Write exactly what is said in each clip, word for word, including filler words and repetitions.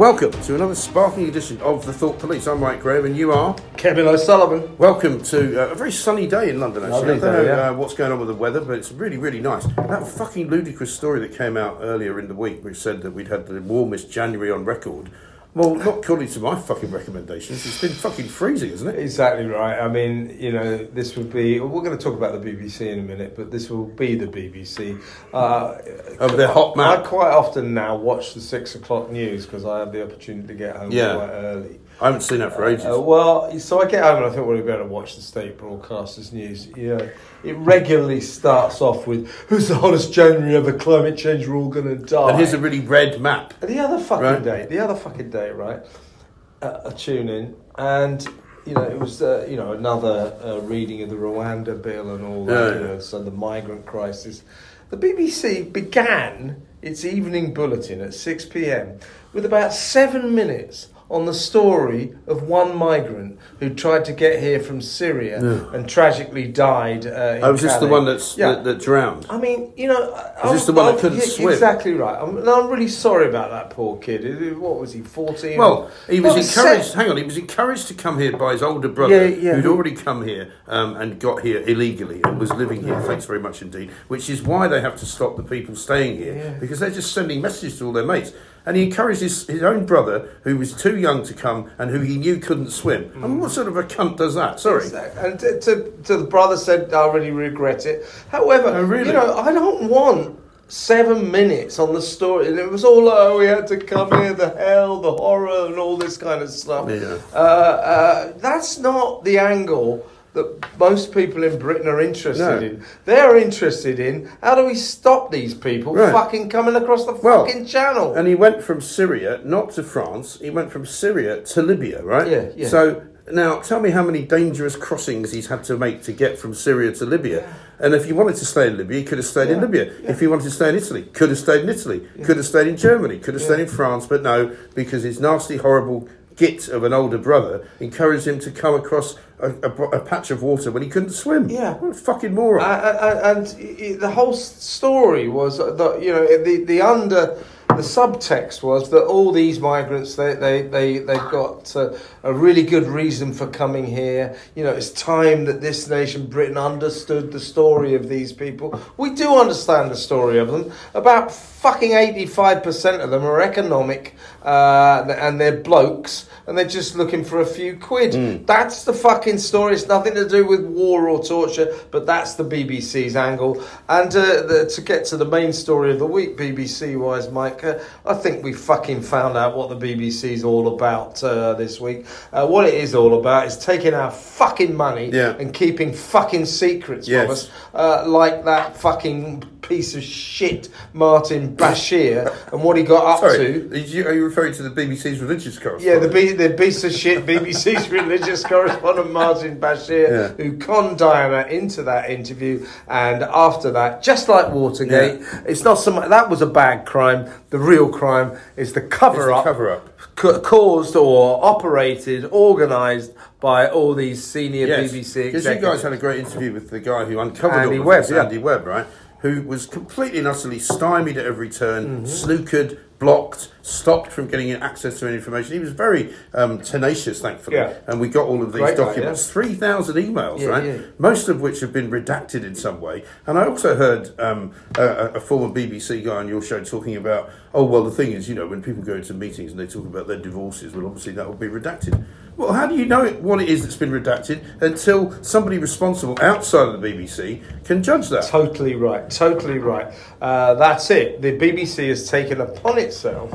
Welcome to another sparkling edition of The Thought Police. I'm Mike Graham and you are? Kevin O'Sullivan. Welcome to uh, a very sunny day in London, actually. Lovely I don't day, know yeah. uh, what's going on with the weather, but it's really, really nice. That fucking ludicrous story that came out earlier in the week, which said that we'd had the warmest January on record. Well, not according to my fucking recommendations. It's been fucking freezing, isn't it? Exactly right. I mean, you know, this would be... We're going to talk about the B B C in a minute, but this will be the B B C. Uh, Of their hot map. I quite often now watch the six o'clock news because I have the opportunity to get home Yeah. quite early. I haven't seen that for ages. Uh, well, so I get home and I think, well, we better watch the state broadcasters news. You know, it regularly starts off with, who's the hottest January ever, climate change, we're all going to die. And here's a really red map. And the other fucking Right. day, the other fucking day, right, uh, I tune in and, you know, it was, uh, you know, another uh, reading of the Rwanda bill and all that, Yeah, you yeah. know, so the migrant crisis. The B B C began its evening bulletin at six p.m. with about seven minutes on the story of one migrant who tried to get here from Syria Yeah. and tragically died. Uh, in Oh, was this the Calais. one that's, Yeah. that, that drowned? I mean, you know... Is this the one that couldn't swim? Exactly right. I'm, and I'm really sorry about that poor kid. It- What was he, fourteen? Well, he was Well, encouraged. set- Hang on, he was encouraged to come here by his older brother, Yeah, yeah. who'd already come here um, and got here illegally and was living here. Thanks very much indeed. Which is why they have to stop the people staying here Yeah. because they're just sending messages to all their mates. And he encouraged his, his own brother, who was too young to come and who he knew couldn't swim. I mean, what sort of a cunt does that? Sorry. And to, to, to the brother said, I really regret it. However, Oh, really? you know, I don't want seven minutes on the story. And it was all, oh, we had to come here, the hell, the horror, and all this kind of stuff. Yeah. Uh, uh, that's not the angle that most people in Britain are interested No. in. They're interested in, how do we stop these people Right. fucking coming across the Well, fucking channel? And he went from Syria, not to France, he went from Syria to Libya, right? Yeah, yeah. So now tell me how many dangerous crossings he's had to make to get from Syria to Libya. And if he wanted to stay in Libya, he could have stayed in Yeah, Libya. yeah. If he wanted to stay in Italy, could have stayed in Italy. Could have stayed in Germany, could have stayed in France, but no, because his nasty, horrible git of an older brother encouraged him to come across a, a, a patch of water when he couldn't swim. Yeah. What a fucking moron. Uh, and, and it, the whole s- story was that, you know, the the under the subtext was that all these migrants they they they they've got uh, a really good reason for coming here. You know, it's time that this nation, Britain, understood the story of these people. We do understand the story of them. About fucking eighty-five percent of them are economic, uh, and they're blokes, and they're just looking for a few quid. Mm. That's the fucking story. It's nothing to do with war or torture, but that's the B B C's angle. And uh, the, to get to the main story of the week, B B C-wise, Mike, uh, I think we fucking found out what the B B C's all about uh, this week. Uh, what it is all about is taking our fucking money Yeah. and keeping fucking secrets Yes. from us, uh, like that fucking piece of shit Martin Bashir and what he got up Sorry, to. are you, are you referring to the B B C's religious Yeah, correspondent? the B, the piece of shit B B C's religious correspondent Martin Bashir, Yeah. who conned Diana into that interview, and after that, just like Watergate, Yeah. it's not so much that was a bad crime. The real crime is the cover It's the up, cover-up. ca- caused or operated, organised by all these senior Yes, B B C because you executives. guys had a great interview with the guy who uncovered Andy all of Webb, this, yeah. Andy Webb, right? Who was completely and utterly stymied at every turn, Mm-hmm. snookered, blocked, stopped from getting access to any information. He was very um, tenacious, thankfully, Yeah. and we got all of these Great guy, documents, three thousand emails, Yeah, right? yeah. Most of which have been redacted in some way. And I also heard um, a, a former B B C guy on your show talking about, oh, well, the thing is, you know, when people go into meetings and they talk about their divorces, well, obviously that will be redacted. Well, how do you know what it is that's been redacted until somebody responsible outside of the B B C can judge that? Totally right, totally right. Uh, that's it. The B B C has taken upon itself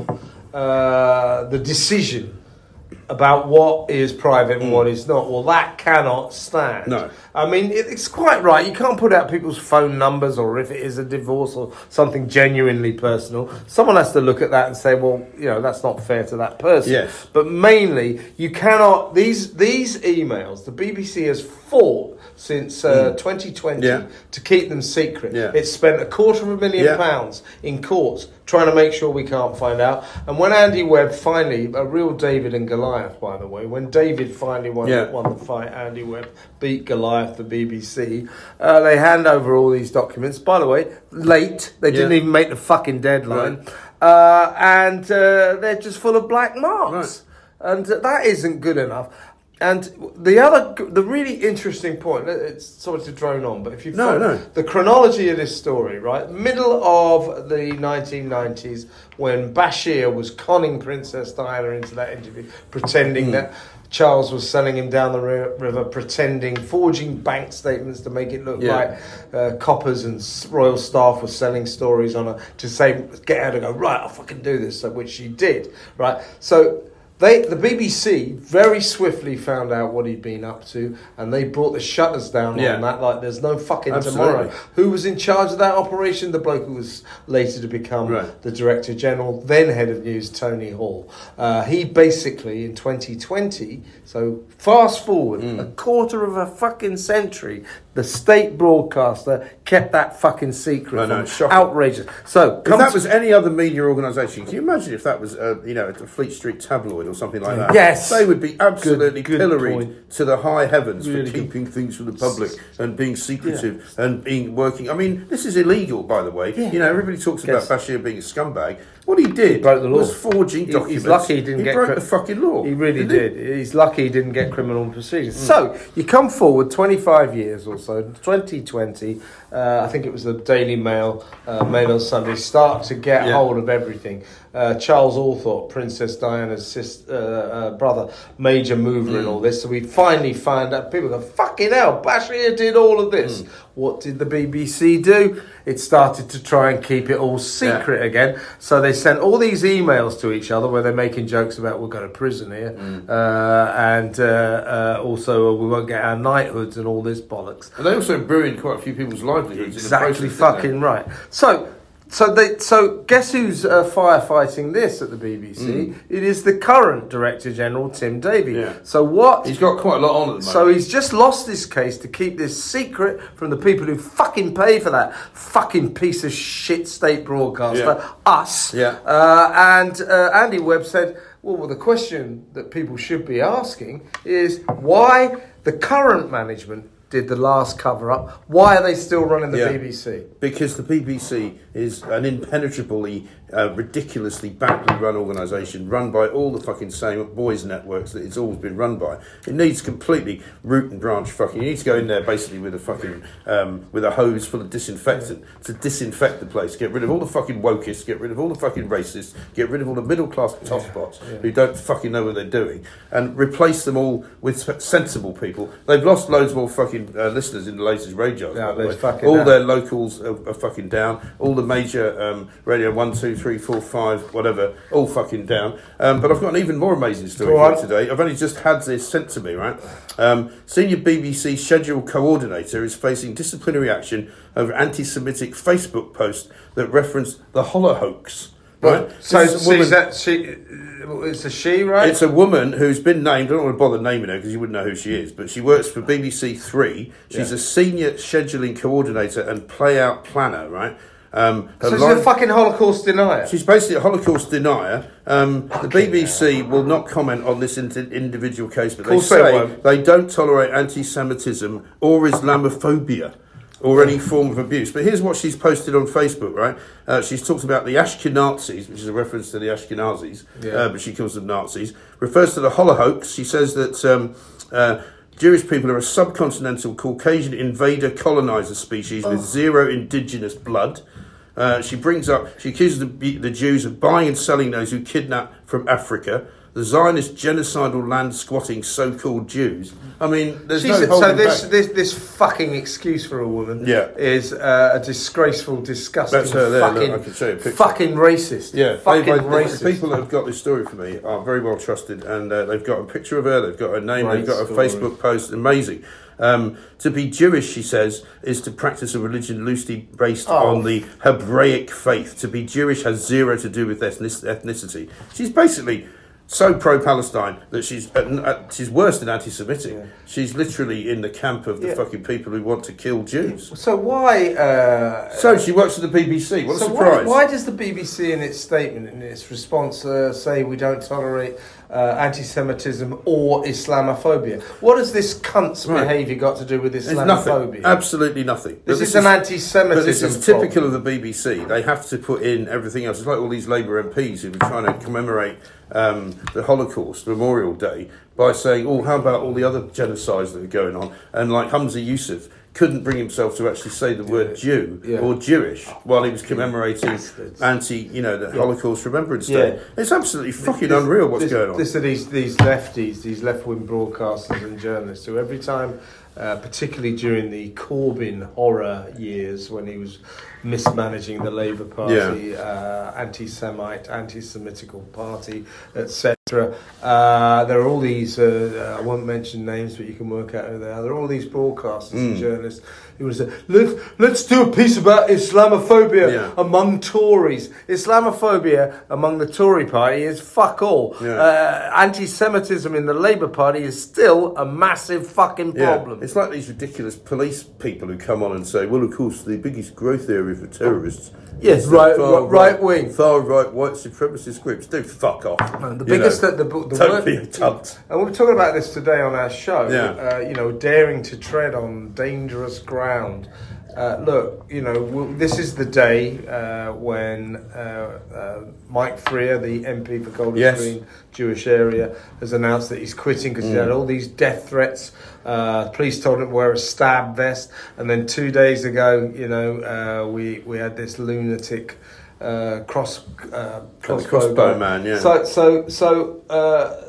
uh, the decision about what is private and what is not. Well, that cannot stand. No. I mean, it, it's quite right. You can't put out people's phone numbers, or if it is a divorce or something genuinely personal, someone has to look at that and say, well, you know, that's not fair to that person. Yes. But mainly, you cannot, these these emails, the B B C has fought since uh, twenty twenty Yeah. to keep them secret. Yeah. It's spent a quarter of a million Yeah. pounds in courts trying to make sure we can't find out. And when Andy Webb finally, a real David and Goliath, by the way, when David finally won, Yeah. won the fight, Andy Webb beat Goliath, the B B C, uh, they hand over all these documents. By the way, late. They didn't Yeah. even make the fucking deadline. Right. uh, and uh, they're just full of black marks, Right. and uh, that isn't good enough. And the other, the really interesting point, it's sorry to drone on, but if you No, follow no. the chronology of this story, right, middle of the nineteen nineties, when Bashir was conning Princess Diana into that interview, pretending mm. that Charles was selling him down the ri- river, pretending, forging bank statements to make it look Yeah. like uh, coppers and s- royal staff were selling stories on her to say, get her to go, right, I'll fucking do this, so, which she did, right? So they, the B B C very swiftly found out what he'd been up to, and they brought the shutters down Yeah. on that, like there's no fucking Absolutely. tomorrow. Who was in charge of that operation? The bloke who was later to become Right. the Director General, then Head of News, Tony Hall. Uh, he basically, in twenty twenty, so fast forward Mm. a quarter of a fucking century, the state broadcaster kept that fucking secret. I know, from it's shocking. outrageous. So, If come that to- was any other media organisation, can you imagine if that was, uh, you know, a Fleet Street tabloid or something like that? Yes. They would be absolutely Good- good pilloried point. to the high heavens Really for good. keeping things from the public and being secretive and being working. I mean, this is illegal, by the way. Yeah. You know, everybody talks about Yes. Bashir being a scumbag. What he did He broke the law. was forging He- documents. He's lucky he didn't he get broke cri- the fucking law. He really Didn't did. He's lucky he didn't get criminal proceedings. So you come forward twenty-five years or so, twenty twenty. Uh, I think it was the Daily Mail, uh, Mail on Sunday, start to get Yeah. hold of everything. Uh, Charles Althorpe, Princess Diana's sis, uh, uh, brother, major mover Mm. in all this. So we finally find out. People go, fucking hell, Bashir did all of this. Mm. What did the B B C do? It started to try and keep it all secret again. So they sent all these emails to each other where they're making jokes about we'll go to prison here, Mm. uh, and uh, uh, also uh, we won't get our knighthoods and all this bollocks. And they also ruined quite a few people's livelihoods. Exactly, in the process, didn't they? fucking right. So. So they, so guess who's uh, firefighting this at the B B C? Mm. It is the current Director General, Tim Davie. Yeah. So what? He's got quite a lot on at the moment. So he's just lost this case to keep this secret from the people who fucking pay for that fucking piece of shit state broadcaster, Yeah. us. Yeah. Uh, and uh, Andy Webb said, well, well, the question that people should be asking is why the current management did the last cover-up. Why are they still running the Yeah. B B C? Because the B B C is an impenetrably, uh, ridiculously badly run organisation, run by all the fucking same boys' networks that it's always been run by. It needs completely root and branch fucking. You need to go in there basically with a fucking um, with a hose full of disinfectant to disinfect the place. Get rid of all the fucking wokists. Get rid of all the fucking racists. Get rid of all the middle class tosspots Yeah. Yeah. who don't fucking know what they're doing, and replace them all with sensible people. They've lost loads more fucking uh, listeners in the latest radio. Yeah, by the they're way. fucking All down. their locals are, are fucking down. All the major um, radio one, two, three, four, five, whatever, all fucking down. Um, but I've got an even more amazing story Go for you on. today. I've only just had this sent to me. Right, um, senior B B C schedule coordinator is facing disciplinary action over anti-Semitic Facebook post that referenced the Holocaust. Right, So, This is a so woman- is that she? It's a she, right? it's a woman who's been named. I don't want to bother naming her because you wouldn't know who she is. But she works for B B C Three. She's Yeah. a senior scheduling coordinator and play-out planner. Right. Um, her so she's line- a fucking Holocaust denier. She's basically a Holocaust denier. Um, the B B C will not comment on this in- individual case, but they Course they say won't. they don't tolerate anti-Semitism or Islamophobia or any form of abuse. But here's what she's posted on Facebook, right? Uh, she's talked about the Ashkenazis, which is a reference to the Ashkenazis, Yeah. uh, but she calls them Nazis. Refers to the Holocaust. She says that um, uh, Jewish people are a subcontinental Caucasian invader colonizer species with zero indigenous blood. Uh, she brings up, she accuses the, the Jews of buying and selling those who kidnap from Africa, the Zionist genocidal land squatting so-called Jews. I mean, there's She's, no so holding this, back. this this fucking excuse for a woman Yeah. is uh, a disgraceful, disgusting, That's her there, look, fucking, I can show you a picture. fucking racist. Yeah, fucking they- they- racist. The people that have got this story for me are very well trusted, and uh, they've got a picture of her, they've got her name, Great they've got a story. Facebook post. Amazing. Um, to be Jewish, she says, is to practice a religion loosely based Oh. on the Hebraic faith. To be Jewish has zero to do with ethnic- ethnicity. She's basically so pro-Palestine that she's uh, uh, she's worse than anti-Semitic. Yeah. She's literally in the camp of the yeah. fucking people who want to kill Jews. So why... Uh, so she works for the B B C. What a so surprise. Why, why does the B B C in its statement, in its response, uh, say we don't tolerate uh, anti-Semitism or Islamophobia? What has this cunt's right. behaviour got to do with Islamophobia? Nothing. Absolutely nothing. This, this is an anti-Semitism. But this is problem. typical of the B B C. They have to put in everything else. It's like all these Labour M Ps who were trying to commemorate um, the Holocaust Memorial Day by saying, oh, how about all the other genocides that are going on? And like Humza Yousaf couldn't bring himself to actually say the word Jew yeah. or Jewish while he was commemorating Bastards. anti, you know, the yeah. Holocaust Remembrance Day. Yeah. It's absolutely fucking this, unreal what's this, going on. This are these, these lefties, these left-wing broadcasters and journalists who every time, uh, particularly during the Corbyn horror years when he was mismanaging the Labour Party, yeah. uh, anti-Semite, anti-Semitical party, et cetera. Uh, there are all these, uh, I won't mention names, but you can work out who they are. There are all these broadcasters mm. and journalists who would say, let's, let's do a piece about Islamophobia yeah. among Tories. Islamophobia among the Tory party is fuck all. Yeah. Uh, anti-Semitism in the Labour Party is still a massive fucking problem. Yeah. It's like these ridiculous police people who come on and say, well, of course, the biggest growth area for terrorists. Yes, right, right, right wing, far right, white supremacist groups. Do fuck off. Man, the biggest, the, the, the don't word, be a cunt. And we were talking about this today on our show. Yeah. Uh, you know, daring to tread on dangerous ground. Uh, look, you know, we'll, this is the day uh, when uh, uh, Mike Freer, the M P for Golders yes. Green Jewish area, has announced that he's quitting because mm. he had all these death threats. Uh, police told him to wear a stab vest, and then two days ago, you know, uh, we we had this lunatic uh, cross uh, crossbow, crossbow man. Yeah. So so so. Uh,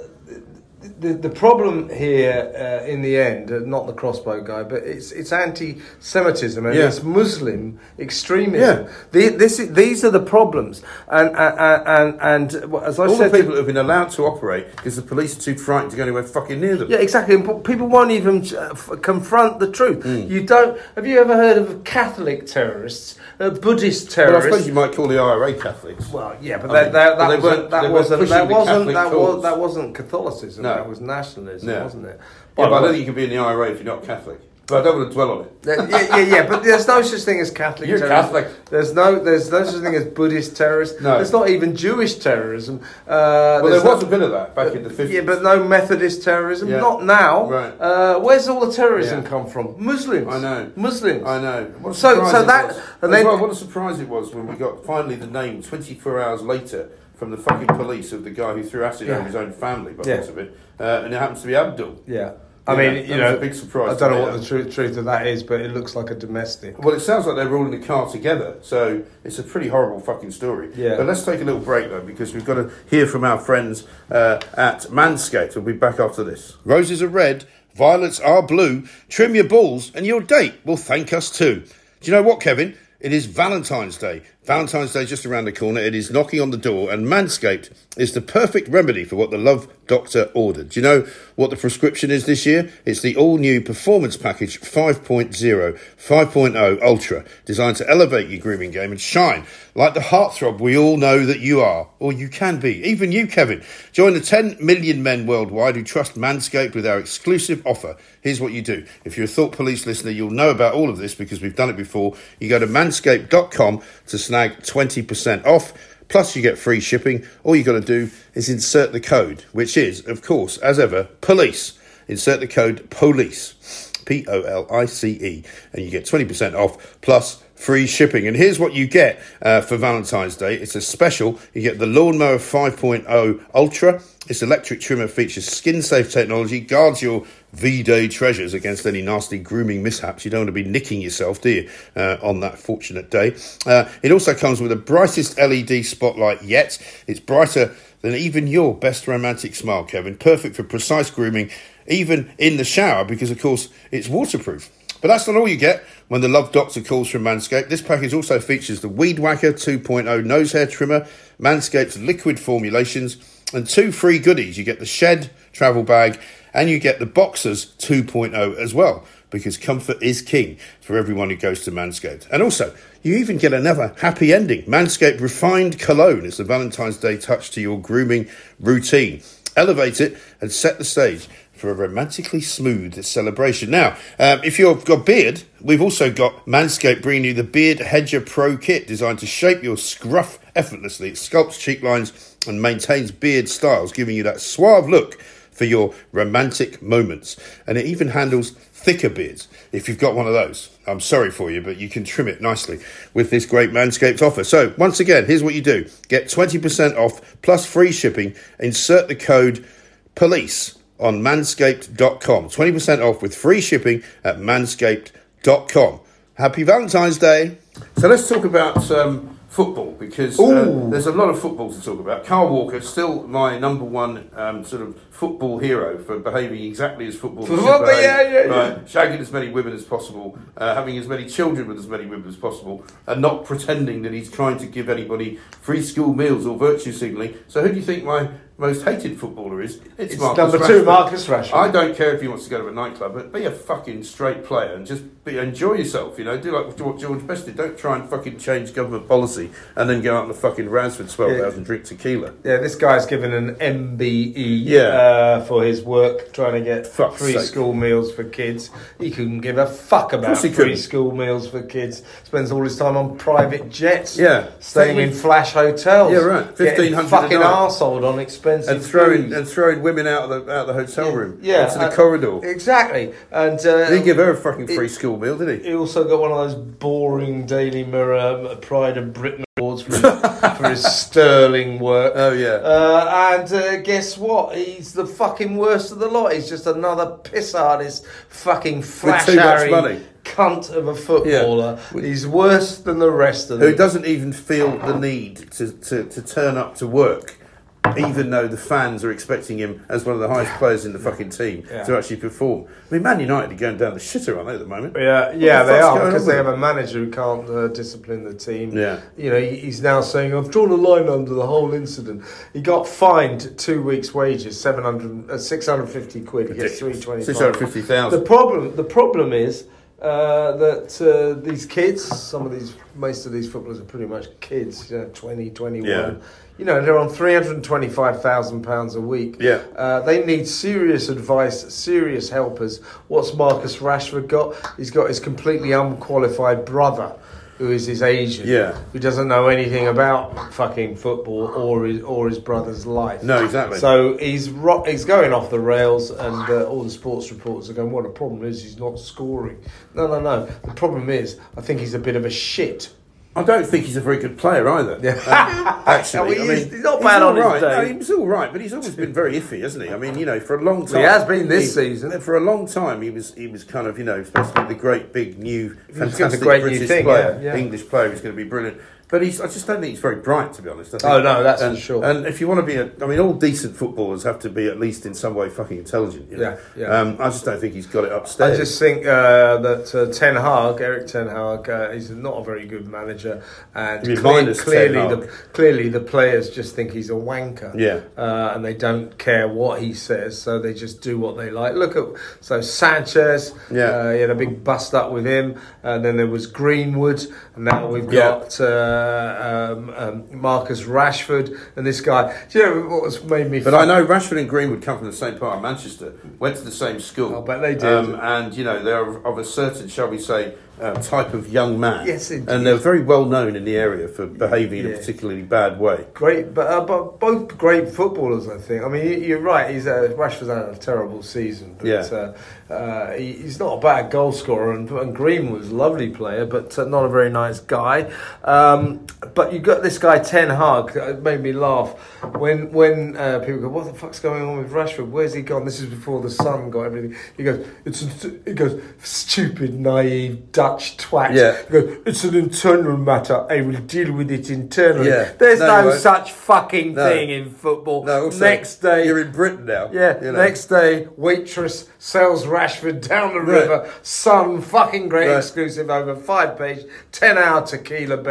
The the problem here, uh, in the end, uh, not the crossbow guy, but it's it's anti-Semitism and yeah. it's Muslim extremism. Yeah. The, this these are the problems, and and and, and as I all said, the people who have been allowed to operate because the police are too frightened to go anywhere fucking near them. Yeah, exactly. And people won't even uh, f- confront the truth. Mm. You don't. Have you ever heard of Catholic terrorists, uh, Buddhist terrorists? Well, I suppose you might call the I R A Catholics. Well, yeah, but that, that, that, that wasn't that wasn't that wasn't that, was, that wasn't Catholicism. No. That was nationalism, no. wasn't it? But, yeah, but I don't think you can be in the I R A if you're not Catholic. But I don't want to dwell on it. yeah, yeah, yeah. But there's no such thing as Catholic. You're terrorism. Catholic. There's no, there's no such thing as Buddhist terrorism. No. There's not even Jewish terrorism. Uh, well, there no, was a bit of that back in the fifties. Yeah, but no Methodist terrorism. Yeah. Not now. Right. Uh, where's all the terrorism yeah. come from? Muslims. I know. Muslims. I know. What a so, surprise so it that, was. and then, well, what a surprise it was when we got finally the name twenty-four hours later from the fucking police of the guy who threw acid yeah. over his own family, by the yeah. looks of it, uh, and it happens to be Abdul. Yeah. I mean, yeah, you know, a big surprise. I don't know what the truth, truth of that is, but it looks like a domestic. Well, it sounds like they were all in the car together, so it's a pretty horrible fucking story. Yeah. But let's take a little break, though, because we've got to hear from our friends uh, at Manscaped. We'll be back after this. Roses are red, violets are blue. Trim your balls, and your date will thank us too. Do you know what, Kevin? It is Valentine's Day. Valentine's Day is just around the corner. It is knocking on the door, and Manscaped is the perfect remedy for what the Love Doctor ordered. Do you know what the prescription is this year? It's the all-new Performance Package five point oh, five point oh Ultra, designed to elevate your grooming game and shine like the heartthrob we all know that you are, or you can be. Even you, Kevin. Join the ten million men worldwide who trust Manscaped with our exclusive offer. Here's what you do. If you're a Thought Police listener, you'll know about all of this because we've done it before. You go to manscaped dot com to snag twenty percent off. Plus, you get free shipping. All you got to do is insert the code, which is, of course, as ever, police. Insert the code POLICE, P O L I C E, and you get twenty percent off plus free shipping. And here's what you get uh, for Valentine's Day. It's a special. You get the Lawnmower five point oh Ultra. This electric trimmer features skin-safe technology, guards your V-Day treasures against any nasty grooming mishaps. You don't want to be nicking yourself, do you, uh, on that fortunate day. Uh, it also comes with the brightest L E D spotlight yet. It's brighter than even your best romantic smile, Kevin. Perfect for precise grooming, even in the shower, because, of course, it's waterproof. But that's not all you get when the Love Doctor calls from Manscaped. This package also features the Weed Whacker two point oh nose hair trimmer, Manscaped's liquid formulations, and two free goodies. You get the Shed travel bag And you get the Boxers two point oh as well, because comfort is king for everyone who goes to Manscaped. And also, you even get another happy ending. Manscaped Refined Cologne. It's the Valentine's Day touch to your grooming routine. Elevate it and set the stage for a romantically smooth celebration. Now, um, if you've got a beard, we've also got Manscaped bringing you the Beard Hedger Pro Kit, designed to shape your scruff effortlessly. It sculpts cheek lines and maintains beard styles, giving you that suave look for your romantic moments. And it even handles thicker beards. If you've got one of those, I'm sorry for you, but you can trim it nicely with this great Manscaped offer. So once again, here's what you do. Get twenty percent off plus free shipping. Insert the code POLICE on manscaped dot com. twenty percent off with free shipping at manscaped dot com. Happy Valentine's Day. So let's talk about um, football, because uh, there's a lot of football to talk about. Carl Walker, still my number one um, sort of football hero for behaving exactly as football should behave. Yeah, yeah, yeah. Right? Shagging as many women as possible, uh, having as many children with as many women as possible, and not pretending that he's trying to give anybody free school meals or virtue signalling. So who do you think my most hated footballer is? It's, Marcus number Rashford. two, Marcus Rashford. I don't care if he wants to go to a nightclub, but be a fucking straight player and just be, enjoy yourself, you know. Do like what George Best did. Don't try and fucking change government policy and then go out on the fucking rounds for twelve hours and drink tequila. Yeah, this guy's given an M B E Yeah. uh, for his work trying to get Fuck's free sake. school meals for kids. He couldn't give a fuck about course he free couldn't. school meals for kids. Spends all his time on private jets. Yeah. Staying in flash hotels. Yeah, right. fifteen hundred fucking a night. arseholed on expensive And throwing food. and throwing women out of the out of the hotel room, Yeah, into the uh, corridor. Exactly. And uh, He didn't give her a fucking free it- school meal, did he? He also got one of those boring Daily Mirror um, Pride of Britain awards for his, for his sterling work. Oh yeah. Uh, and uh, guess what? He's the fucking worst of the lot. He's just another piss artist, fucking flash too much harry money. cunt of a footballer. Yeah. He's worse than the rest of them. Who doesn't even feel the need to, to, to turn up to work, even though the fans are expecting him as one of the highest players in the fucking team Yeah. to actually perform. I mean, Man United are going down the shitter, aren't they, at the moment? Yeah, yeah, the they fuck's are, going because on they with have a manager who can't uh, discipline the team. Yeah. You know, he, he's now saying, I've drawn a line under the whole incident. He got fined two weeks' wages, seven hundred, uh, six hundred fifty quid. He gets three twenty-five. six hundred fifty thousand. The problem, the problem is uh, that uh, these kids, some of these, most of these footballers are pretty much kids, you know, twenty, twenty-one. Yeah. You know, they're on three hundred twenty-five thousand pounds a week. Yeah. Uh, they need serious advice, serious helpers. What's Marcus Rashford got? He's got his completely unqualified brother, who is his agent, Yeah. who doesn't know anything about fucking football or his, or his brother's life. No, exactly. So he's ro- he's going off the rails, and uh, all the sports reporters are going, well, the problem is he's not scoring. No, no, no. The problem is, I think he's a bit of a shit. I don't think he's a very good player either. Yeah. Um, actually, Well, I he's- mean, he's not bad on his all right. day. No, he was all right, but he's always been very iffy, hasn't he? I mean, you know, for a long time He has been this he- season. For a long time, he was he was kind of, you know, supposed to be the great big new was gonna be fantastic the great new British thing, player, yeah, yeah. English player who's going to be brilliant. But he's, I just don't think he's very bright, to be honest. I think, Oh, no, that's for and, sure. And if you want to be a, I mean, all decent footballers have to be at least in some way fucking intelligent. You know? Yeah, yeah. Um, I just don't think he's got it I upstairs. just think uh, that uh, Ten Hag, Eric Ten Hag, uh, is not a very good manager, and You mean cle- minus clearly, Ten Hag. the clearly the players just think he's a wanker. Yeah. uh, and they don't care what he says, so they just do what they like. Look at so Sanchez. Yeah. uh, he had a big bust up with him, and then there was Greenwood, and now we've Yeah. got uh, um, um, Marcus Rashford, and this guy. Do you know what has made me? But fun- I know Rashford and Greenwood come from the same part of Manchester, went to the same school. I bet they did. Um, and, you know, they're of a certain, shall we say, uh, type of young man. Yes, indeed. And they're very well known in the area for behaving in Yeah. a particularly bad way. Great, but, uh, but both great footballers, I think. I mean, you- you're right. He's uh, Rashford's had a terrible season, but Yeah. uh, uh, he, he's not a bad goal scorer. And, and Greenwood's a lovely player, but uh, not a very nice guy. Um, but you got this guy Ten Hag. It made me laugh when when uh, people go, "What the fuck's going on with Rashford? Where's he gone?" This is before the Sun got everything. He goes, "It's a, he goes stupid, naive Dutch twat." Yeah. He goes, "It's an internal matter. I will deal with it internally." Yeah. There's No, no, you won't. such fucking No. thing in football. No, also, next day, you're in Britain now. yeah, you know. next day, waitress sells Rashford down the Right. river. Sun, fucking great Right. exclusive over five page, ten hour tequila bender.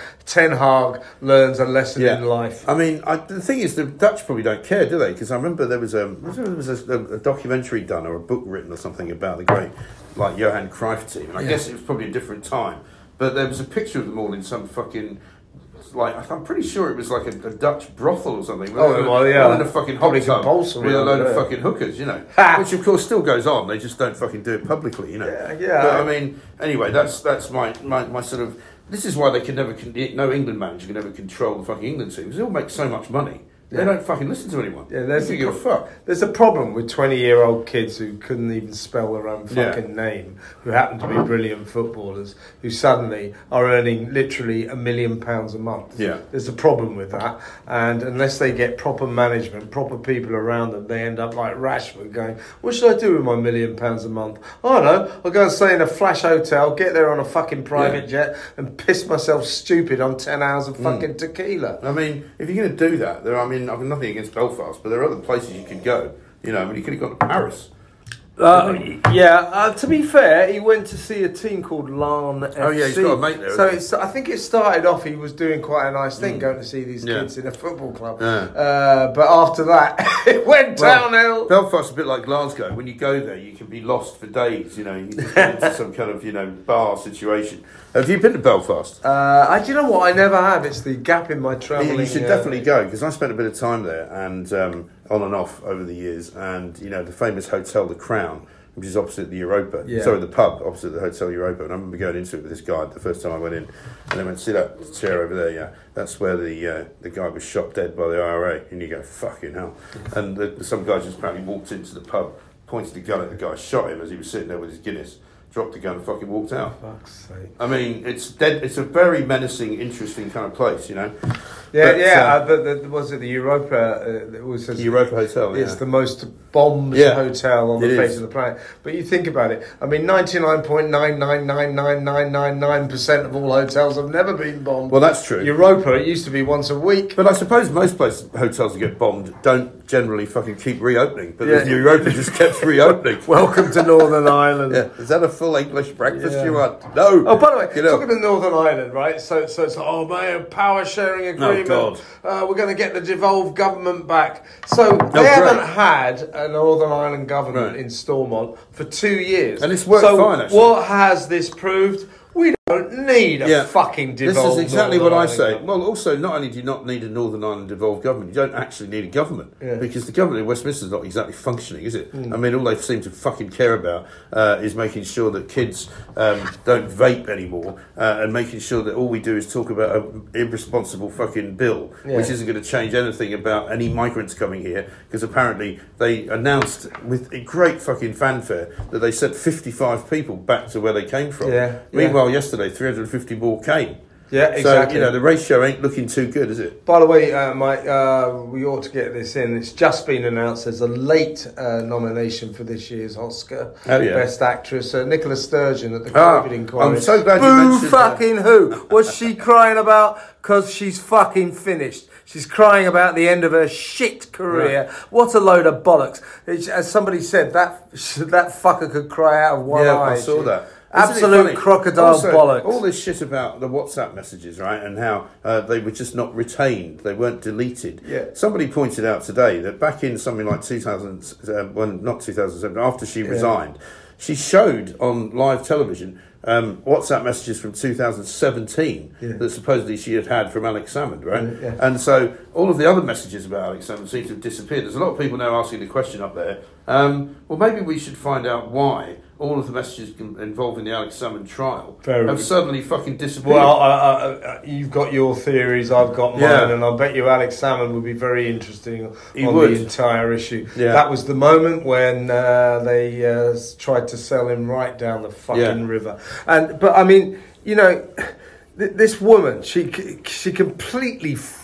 Ten Hag learns a lesson Yeah. in life. I mean, I, the thing is, the Dutch probably don't care, do they? Because I remember there was a there was a, a documentary done or a book written or something about the great, like, Johan Cruyff team. And I Yeah. guess it was probably a different time, but there was a picture of them all in some fucking. Like, I'm pretty sure it was like a, a Dutch brothel or something. With Oh, a, well, yeah. all in a fucking hot Probably tub compulsory, with a load of yeah. fucking hookers, you know. Ha! Which, of course, still goes on. They just don't fucking do it publicly, you know. Yeah, yeah. But, I mean, anyway, that's that's my, my, my sort of... This is why they can never... Con- no England manager can ever control the fucking England team, because they all make so much money. They Yeah. don't fucking listen to anyone. Yeah, there's they a don't give a pro- fuck. There's a problem with twenty-year-old kids who couldn't even spell their own Yeah. fucking name, who happen to be brilliant footballers, who suddenly are earning literally a million pounds a month. Yeah. There's a problem with that, and unless they get proper management, proper people around them, they end up like Rashford going, what should I do with my million pounds a month? I don't know, I'll go and stay in a flash hotel, get there on a fucking private Yeah. jet, and piss myself stupid on ten hours of fucking Mm. tequila. I mean, if you're going to do that, there. I mean, I've nothing against Belfast, but there are other places you could go. You know, I mean, you could have gone to Paris. Uh, yeah, uh, to be fair, he went to see a team called Larne F C. Oh, yeah, he's got a mate there, So hasn't he? it's, I think it started off, he was doing quite a nice thing, Mm. going to see these Yeah. kids in a football club. Yeah. Uh, but after that, it went Well, downhill. Belfast's a bit like Glasgow. When you go there, you can be lost for days. You know, you just get into some kind of, you know, bar situation. Have you been to Belfast? Uh, I, do you know what? I never have. It's the gap in my Yeah, travelling. you should uh, definitely go, because I spent a bit of time there and um, on and off over the years. And, you know, the famous hotel, the Crown, which is opposite the Europa. Yeah. Sorry, the pub opposite the Hotel Europa. And I remember going into it with this guy the first time I went in. And they went, see that chair over there? Yeah, that's where the uh, the guy was shot dead by the I R A. And you go, fucking hell. And the, some guy just apparently walked into the pub, pointed the gun at the guy, shot him as he was sitting there with his Guinness, dropped the gun and fucking walked out. Fuck's sake. I mean, it's dead. It's a very menacing, interesting kind of place, you know. Yeah, But, yeah. uh, Uh, the, the, was it the Europa? Uh, it was The Europa Hotel. It's yeah. the most bombed Yeah, hotel on the it face is. of the planet. But you think about it. I mean, ninety-nine point nine nine nine nine nine nine nine percent of all hotels have never been bombed. Well, that's true. Europa, it used to be once a week. But I suppose most places, hotels that get bombed don't generally fucking keep reopening. But Yeah. the Europa just kept reopening. Welcome to Northern Ireland. Yeah. Is that a full English breakfast Yeah. you want? No. Oh, by the way, You know. talking to Northern Ireland, right? So, so it's like, oh man, power sharing agreement. God. Uh, we're going to get the devolved government back. So they great. haven't had a Northern Ireland government Right. in Stormont for two years, And it's worked so fine, actually. what has this proved? We don't need a Yeah. fucking This devolved. is exactly Northern what I Ireland say. government. Well, also, not only do you not need a Northern Ireland devolved government, you don't actually need a government. Yeah. Because the government in Westminster is not exactly functioning, is it? Mm. I mean, all they seem to fucking care about uh, is making sure that kids um, don't vape anymore uh, and making sure that all we do is talk about an irresponsible fucking bill, Yeah. which isn't going to change anything about any migrants coming here, because apparently they announced with a great fucking fanfare that they sent fifty-five people back to where they came from. Yeah, yeah. Meanwhile, yesterday, three hundred fifty more came. Yeah, exactly. So, you know, the ratio ain't looking too good, is it? By the way, uh, Mike, uh, we ought to get this in. It's just been announced as a late uh, nomination for this year's Oscar. Oh, yeah. Best Actress, uh, Nicola Sturgeon at the Ah, COVID inquiry. I'm so glad you Boo mentioned that. fucking who? What's she crying about? Because she's fucking finished. She's crying about the end of her shit career. Right. What a load of bollocks. It's, as somebody said, that that fucker could cry out of one yeah, eye. I saw She- that. Isn't it Absolute funny? crocodile Also, bollocks. All this shit about the WhatsApp messages, right, and how uh, they were just not retained, they weren't deleted. Yeah. Somebody pointed out today that back in something like two thousand, uh, well, not two thousand seven, after she Yeah. resigned, she showed on live television um, WhatsApp messages from two thousand seventeen Yeah. that supposedly she had had from Alex Salmond, right? Yeah, yeah. And so all of the other messages about Alex Salmond seem to have disappeared. There's a lot of people now asking the question up there, um, well, maybe we should find out why all of the messages involving the Alex Salmond trial Very have good. suddenly fucking disappeared. Well, uh, uh, you've got your theories, I've got mine, Yeah. and I bet you Alex Salmond would be very interesting He on would. the entire issue. Yeah. That was the moment when uh, they uh, tried to sell him right down the fucking Yeah. river. And but I mean, you know, th- this woman, she c- she completely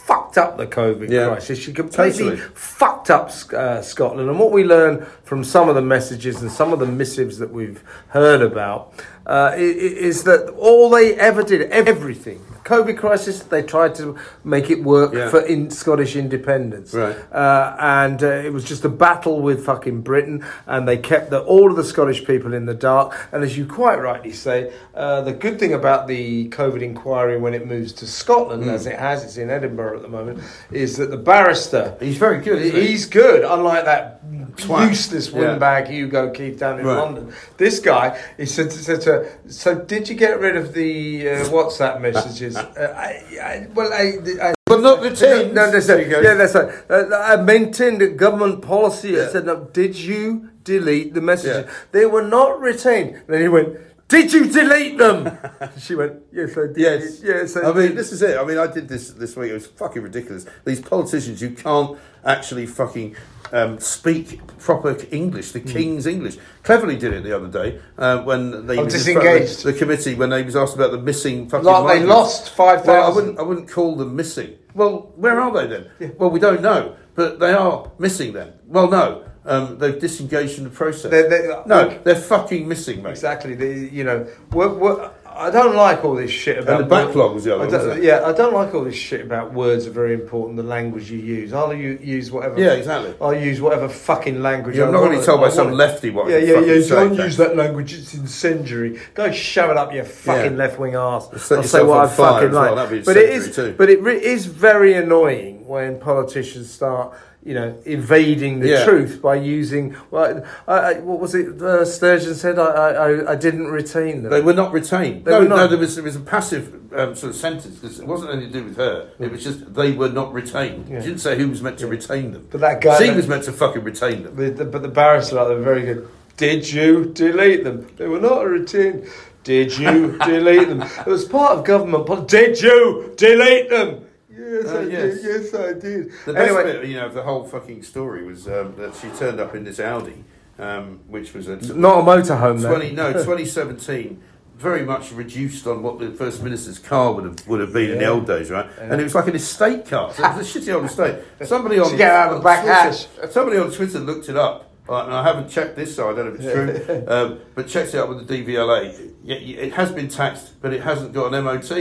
fucked up the COVID Yeah. crisis. She completely Totally. fucked up uh, Scotland. And what we learn from some of the messages and some of the missives that we've heard about uh, i- i- is that all they ever did, everything, COVID crisis, they tried to make it work Yeah. for in Scottish independence. Right. Uh, and uh, it was just a battle with fucking Britain, and they kept the, all of the Scottish people in the dark. And as you quite rightly say, uh, the good thing about the COVID inquiry when it moves to Scotland, Mm. as it has, it's in Edinburgh at the moment, is that the barrister, He's very good, isn't he? he's good, unlike that Twat. useless Yeah. windbag Hugo Keith down in Right. London. This guy, he said, said to her, so did you get rid of the uh, WhatsApp messages? uh, I, I, well, I... I But not the teams. no, that's There right. you go. Yeah, that's right. Uh, I maintained the government policy. Yeah. I said, no, did you delete the messages? Yeah. They were not retained. And then he went, did you delete them? She went, yes, I did. Yes. Yes, I, I mean, did. this is it. I mean, I did this this week. It was fucking ridiculous. These politicians, you can't actually fucking um, speak proper English, the King's English. Cleverly did it the other day uh, when they Oh, was in front of disengaged. the, the committee when they was asked about the missing fucking. Like they migrants. lost five Well, I thousand. wouldn't. I wouldn't call them missing. Well, where are they then? Well, we don't know, but they are missing then. Well, no. Um, they've disengaged from the process. They're- they're- no, look- they're fucking missing, mate. Exactly. The, you know, we're, we're, I don't like all this shit about And the backlog was the other I one, don't- wasn't it? Yeah, I don't like all this shit about words are very important. The language you use, I'll u- use whatever. Yeah, exactly. I'll use whatever fucking language. You're I not want going to be told by I some want. lefty what Yeah, you yeah, fucking yeah. say, Don't okay? use that language. It's incendiary. Go shove it up your fucking Yeah. left wing arse. Set I'll say yourself what on I fire fucking as well, like. that'd be But it is. incendiary too. But it re- is very annoying when politicians start, you know, evading the Yeah. truth by using. Well, I, I, what was it? Uh, Sturgeon said, I, I, I- I didn't retain them. They were not retained. They no, were not. no, there was there was a passive um, sort of sentence because it wasn't anything to do with her. It was just they were not retained. Yeah. She didn't say who was meant to retain them. But that guy- she was meant to fucking retain them. The, the, but the barrister, like, they're very good. Did you delete them? They were not retained. Did you delete them? It was part of government policy. Did you delete them? Yes, Uh, I yes. did. Yes, I did. The best Anyway, bit, you know, of the whole fucking story was um, that she turned up in this Audi, um, which was a not a motorhome, then. twenty no twenty seventeen. Very much reduced on what the First Minister's car would have would have been in the Yeah. old days, right? And it was like an estate car. So it was a shitty old estate. Somebody on She get out of the on back Twitter, somebody on Twitter looked it up. Right, and I haven't checked this, so I don't know if it's true. Um, but checked it up with the D V L A. Yeah, it has been taxed, but it hasn't got an M O T.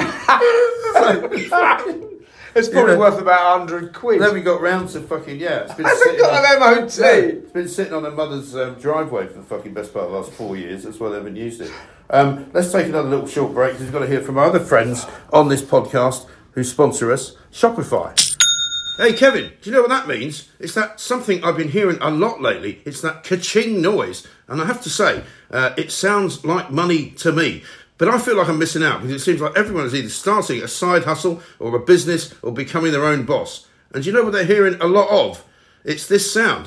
So, it's probably you know, worth about a hundred quid. then we got round to fucking yeah. It's been Hasn't sitting got on- an M O T. No, it's been sitting on her mother's um, driveway for the fucking best part of the last four years. That's why they haven't used it. Um, let's take another little short break because we've got to hear from our other friends on this podcast who sponsor us, Shopify. Hey Kevin, do you know what that means? It's that something I've been hearing a lot lately. It's that ka-ching noise. And I have to say, uh, it sounds like money to me. But I feel like I'm missing out because it seems like everyone is either starting a side hustle or a business or becoming their own boss. And do you know what they're hearing a lot of? It's this sound.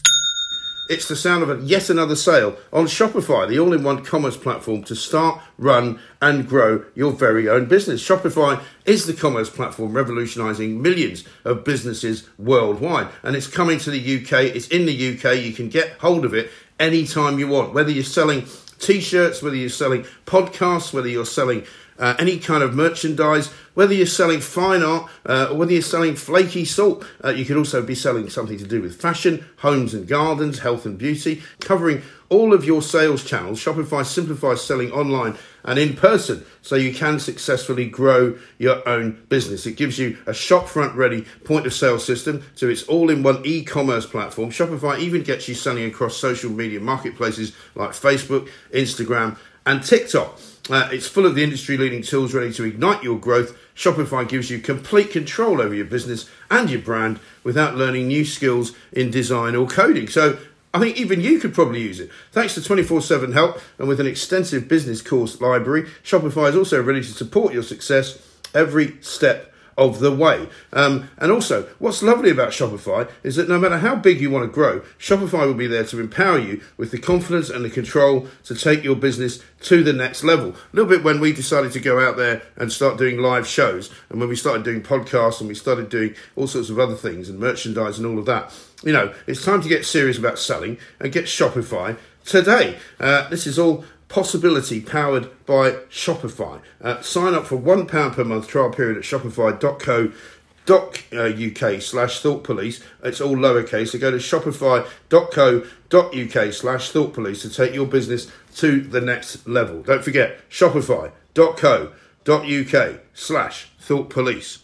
It's the sound of a yet another sale on Shopify, the all-in-one commerce platform to start, run and grow your very own business. Shopify is the commerce platform revolutionising millions of businesses worldwide. And it's coming to the U K. It's in the U K. You can get hold of it anytime you want, whether you're selling T-shirts, whether you're selling podcasts, whether you're selling uh, any kind of merchandise, whether you're selling fine art, uh, or whether you're selling flaky salt. Uh, you could also be selling something to do with fashion, homes and gardens, health and beauty, covering all of your sales channels. Shopify simplifies selling online and in person so you can successfully grow your own business. It gives you a shopfront ready point of sale system to its all-in-one e-commerce platform. Shopify even gets you selling across social media marketplaces like Facebook, Instagram and TikTok. Uh, it's full of the industry-leading tools ready to ignite your growth. Shopify gives you complete control over your business and your brand without learning new skills in design or coding. So I think even you could probably use it. Thanks to twenty-four seven help and with an extensive business course library, Shopify is also ready to support your success every step of the way. Um, and also, what's lovely about Shopify is that no matter how big you want to grow, Shopify will be there to empower you with the confidence and the control to take your business to the next level. A little bit when we decided to go out there and start doing live shows, and when we started doing podcasts and we started doing all sorts of other things and merchandise and all of that. You know, it's time to get serious about selling and get Shopify today. Uh, this is all possibility powered by Shopify. Uh, sign up for one pound per month trial period at shopify dot co dot U K slash Thought Police. It's all lowercase. So go to shopify dot co dot U K slash Thought Police to take your business to the next level. Don't forget, shopify dot co dot U K slash Thought Police.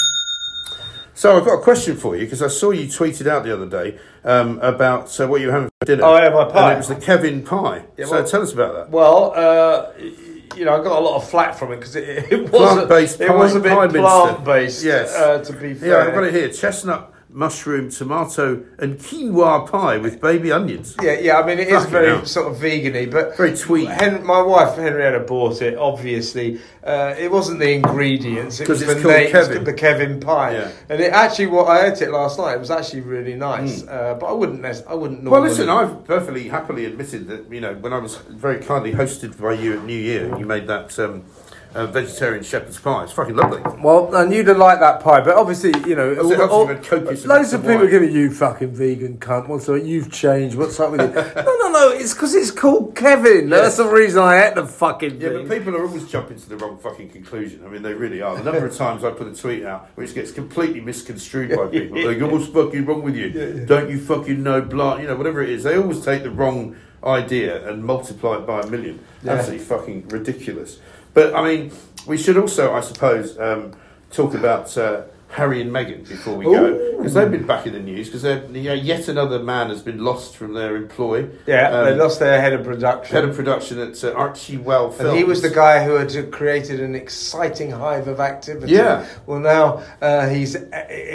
So I've got a question for you, because I saw you tweeted out the other day um, about uh, what you were having for dinner. Oh, yeah, my pie. And it was the Kevin pie. Yeah, so well, tell us about that. Well, uh, you know, I got a lot of flack from it because it, it was plant-based it pie, was a bit pie plant-based. Yes. Uh, to be fair. Yeah, I've got it here. Chestnut, mushroom, tomato, and quinoa pie with baby onions. Yeah, yeah. I mean, it is Fucking very hell. sort of vegan-y, but Very twee. Hen- my wife Henrietta bought it. Obviously, uh, it wasn't the ingredients; it 'Cause was it's the called name, Kevin. the Kevin pie. Yeah. And it actually, what I ate it last night. It was actually really nice. Mm. Uh, but I wouldn't. nec- I wouldn't. Well, Normally. listen, I've perfectly happily admitted that, you know, when I was very kindly hosted by you at New Year, you made that um, uh, vegetarian shepherd's pie. It's fucking lovely. Well, and you'd have liked that pie, but obviously, you know, Also, it helps all- you with copious loads amounts of of people wine. are giving you fucking vegan cunt. What's up? You've changed. What's up with you? no, no, no. It's because it's called Kevin. Yeah. That's the reason I ate the fucking Yeah, thing. but people are always jumping to the wrong fucking conclusion. I mean, they really are. The number of times I put a tweet out which gets completely misconstrued by people. They go, what's fucking wrong with you? Yeah, yeah. Don't you fucking know, blah, you know, whatever it is. They always take the wrong idea and multiply it by a million. Yeah. Absolutely fucking ridiculous. But, I mean, we should also, I suppose, um, talk about uh, Harry and Meghan before we go. Because they've been back in the news, because you know, yet another man has been lost from their employ. Yeah, Um, they lost their head of production. Head of production at uh, Archie Well Films. And he was the guy who had created an exciting hive of activity. Yeah. Well, now uh, he's e-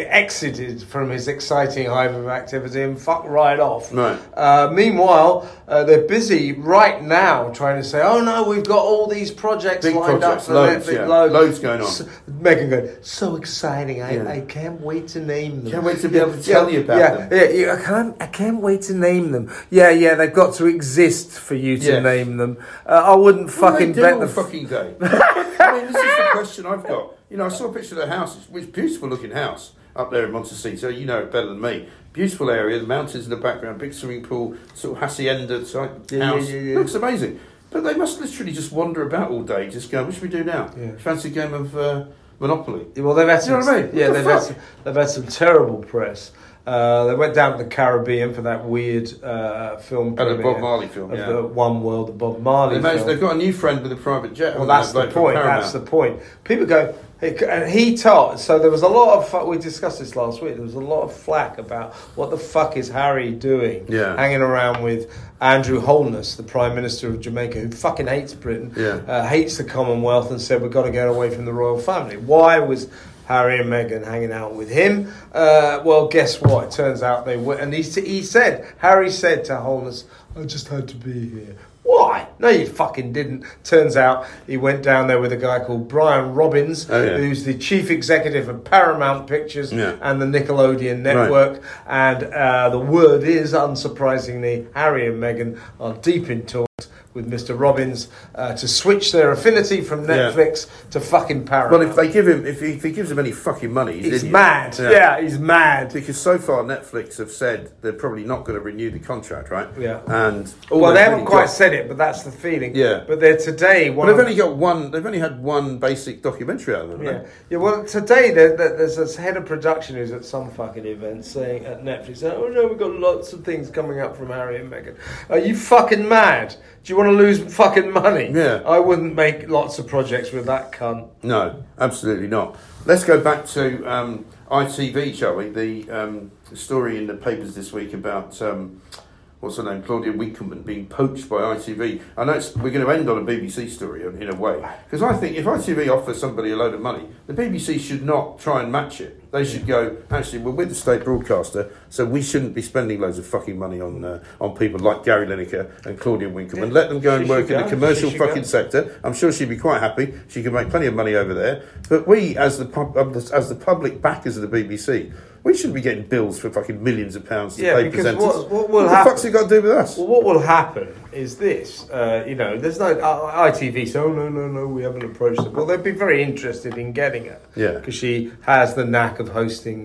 exited from his exciting hive of activity and fucked right off. Right. Uh, meanwhile, uh, they're busy right now trying to say, "Oh no, we've got all these projects Big lined projects, up for loads, Netflix, yeah. loads. Loads going on." So, Megan going, "So exciting! I, Yeah. I can't wait to name them. Can't wait to be able to tell you about yeah, them. yeah, yeah, I can't. I can't wait to name them. Yeah, yeah, they've got to exist for you to Yes. name them. Uh, I wouldn't What fucking do they do bet all the. fucking day. I mean, this is the question I've got. You know, I saw a picture of the house. It's a beautiful looking house up there in Montecito. You know it better than me. Beautiful area, the mountains in the background, big swimming pool, sort of hacienda type Yeah, house. yeah, yeah, yeah. Looks amazing. But they must literally just wander about all day, just go, what should we do now? Yeah. Fancy a game of uh, Monopoly? Well, they've had Do you some, know what I mean? yeah, What the they've had, fuck? some, they've had some terrible press. Uh, they went down to the Caribbean for that weird uh, film. And a premiere Bob Marley film, of yeah. the One World, the Bob Marley They managed, film. they've got a new friend with a private jet. Well, haven't that's they? the Like from point. Paramount. That's the point. People go, and he told. So there was a lot of. fu- We discussed this last week. There was a lot of flack about what the fuck is Harry doing, Yeah. hanging around with Andrew Holness, the Prime Minister of Jamaica, who fucking hates Britain, Yeah. uh, hates the Commonwealth, and said we've got to get away from the royal family. Why was Harry and Meghan hanging out with him? Uh, well, guess what? It turns out they were, and he he said, Harry said to Holness, "I just had to be here." Why? No, you fucking didn't. Turns out he went down there with a guy called Brian Robbins, Oh, yeah. who's the chief executive of Paramount Pictures Yeah. and the Nickelodeon Network. And uh, the word is, unsurprisingly, Harry and Meghan are deep in talks with Mister Robbins uh, to switch their affinity from Yeah. Netflix to fucking Paramount. Well, if they give him, if he, if he gives them any fucking money, he's, he's idiot. mad. Yeah. he's mad. Because so far Netflix have said they're probably not going to renew the contract, right? Yeah. And all Well, they've they haven't really quite got- said it, but that's the feeling. Yeah. But they're today. One Well, they've of- only got one. They've only had one basic documentary out of them. Yeah, haven't yeah. Well, today there, there, there's this head of production who's at some fucking event saying at Netflix, saying, "Oh no, we've got lots of things coming up from Harry and Meghan." Are you fucking mad? Do you want to lose fucking money? Yeah. I wouldn't make lots of projects with that cunt. they? No, absolutely not. Let's go back to um, I T V, shall we? The um, story in the papers this week about. Um, What's her name? Claudia Winkleman being poached by I T V. I know it's, we're going to end on a B B C story in a way. Because I think if I T V offers somebody a load of money, the B B C should not try and match it. They should go, actually, well, we're the state broadcaster, so we shouldn't be spending loads of fucking money on uh, on people like Gary Lineker and Claudia Winkleman. Yeah. Let them go and She work should in go. the commercial She should fucking go. sector. I'm sure she'd be quite happy. She can make plenty of money over there. But we, as the pub- as the public backers of the B B C, we shouldn't be getting bills for fucking millions of pounds to Yeah, pay because presenters. what- what will the happen- fuck's it got to do with us? Well, what will happen is this. Uh, you know, there's no uh, I T V. So, oh, no, no, no, we haven't approached them. Well, they'd be very interested in getting her. Yeah. Because she has the knack of hosting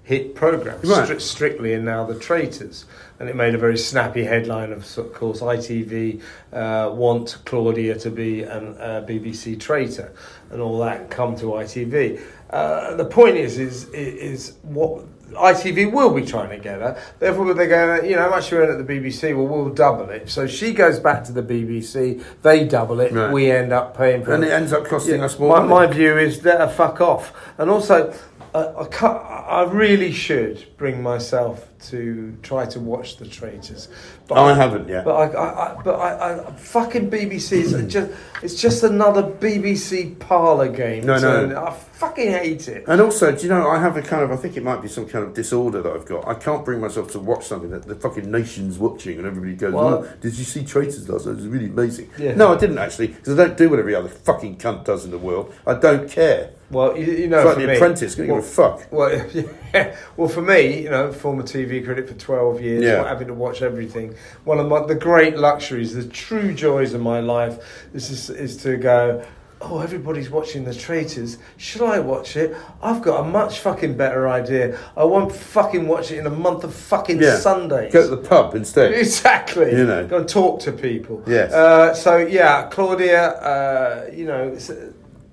hit programmes, Right. Stri- Strictly and now The Traitors. And it made a very snappy headline of, of course, I T V uh, want Claudia to be a uh, B B C traitor and all that, come to I T V. Uh, the point is, is, is what I T V will be trying to get her. Therefore, they're going, you know, how much you earn at the B B C? Well, we'll double it. So she goes back to the B B C, they double it, Right. we end up paying for And it. it ends up costing Yeah, us more my, money. my view is let her fuck off. And also, uh, I can't, I really should bring myself to try to watch The Traitors. But Oh, I haven't yet. But I, I, I but I, I fucking B B C is just it's just another B B C parlour game. No, no. So I fucking hate it. And also, do you know, I have a kind of, I think it might be some kind of disorder that I've got. I can't bring myself to watch something that the fucking nation's watching and everybody goes, Well- oh, did you see Traitors last night? It was really amazing. Yeah. No, I didn't actually, because I don't do what every other fucking cunt does in the world. I don't care. Well, you, you know, It's like for The me, Apprentice, going to well, give a fuck. Well, yeah. Well, for me, you know, former T V critic for twelve years, Yeah. having to watch everything. One of my, the great luxuries, the true joys of my life, is is, is to go, oh, everybody's watching The Traitors. Should I watch it? I've got a much fucking better idea. I won't fucking watch it in a month of fucking Yeah. Sundays. Go to the pub instead. Exactly. You know. Go and talk to people. Yes. Uh, so, yeah, Claudia, uh, you know, it's, uh,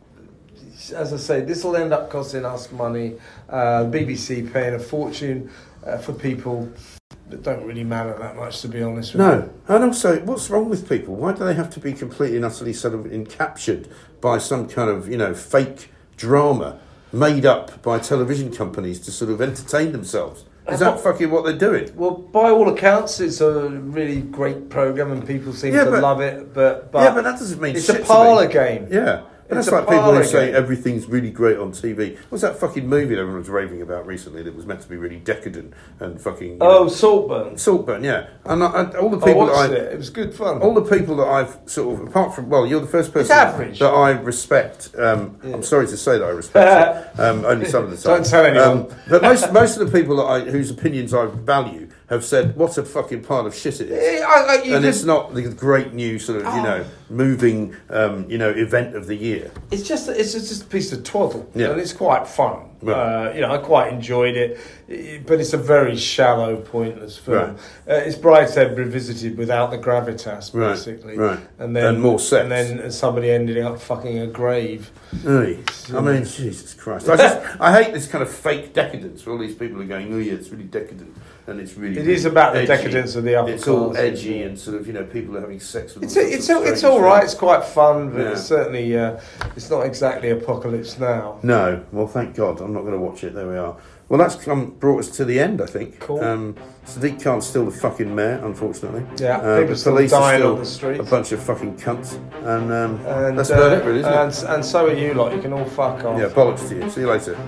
as I say, this will end up costing us money. Uh, B B C paying a fortune uh, for people that don't really matter that much, to be honest with you. No. And also, what's wrong with people? Why do they have to be completely and utterly sort of encaptured by some kind of, you know, fake drama made up by television companies to sort of entertain themselves? Is that fucking what they're doing? Well, by all accounts, it's a really great programme and people seem Yeah, to but- love it. But, but yeah, but that doesn't mean it's shit a to me. parlour game. Yeah. But It's that's a like people who parlour say game. everything's really great on T V. What's that fucking movie that everyone was raving about recently that was meant to be really decadent and fucking... you Oh, know, Saltburn. Saltburn, yeah. And I, I, all the I people watched that I... it. It was good fun. All the people that I've sort of, apart from, well, you're the first person average. that I respect. Um, Yeah. I'm sorry to say that I respect you, um, only some of the time. Don't tell anyone. Um, but most most of the people that I, whose opinions I value have said, what a fucking pile of shit it is. Eh, I, I, you And could- it's not the great new sort of, you Oh. know, moving, um, you know, event of the year. It's just it's just a piece of twaddle, Yeah. and it's quite fun. Right. Uh, you know, I quite enjoyed it, I- but it's a very shallow, pointless film. Right. Uh, it's Brideshead revisited without the gravitas, Right, basically. right. And then And more sex. and then somebody ending up fucking a grave. Hey, I mean, Jesus Christ. I just, I hate this kind of fake decadence where all these people are going, oh yeah, it's really decadent. And it's really... It is about the edgy. decadence of the upper It's all class, edgy isn't it? and sort of, you know, people are having sex with It's all a, sorts it's of a, it's strange all right. things. It's quite fun, but Yeah. it's certainly uh, it's not exactly apocalypse now. No, well, thank God, I'm not going to watch it. There we are. Well, that's come, brought us to the end, I think. Cool. Um, Sadiq Khan's still the fucking mayor, unfortunately. Yeah, Uh, people the still police are dying still on the streets. a bunch of fucking cunts, and, um, And, that's uh, about it, really, isn't and, it? and so are you lot. You can all fuck off. Yeah, bollocks to you. See you later.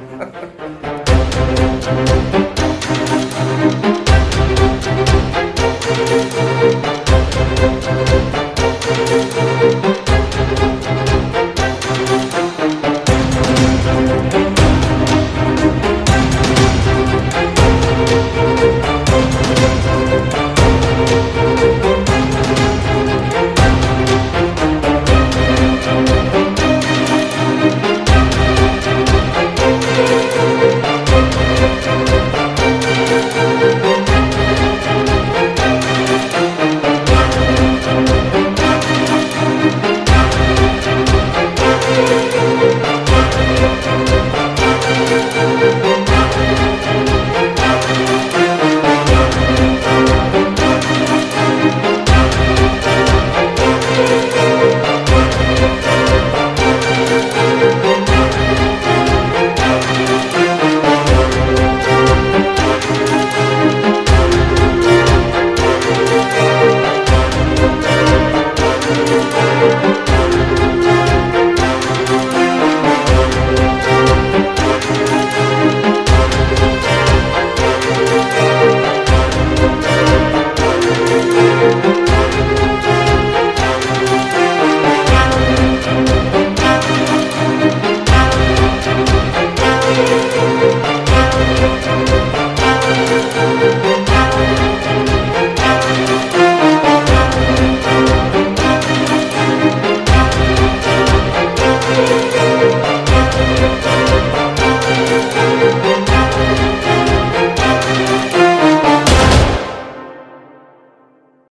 Thank you.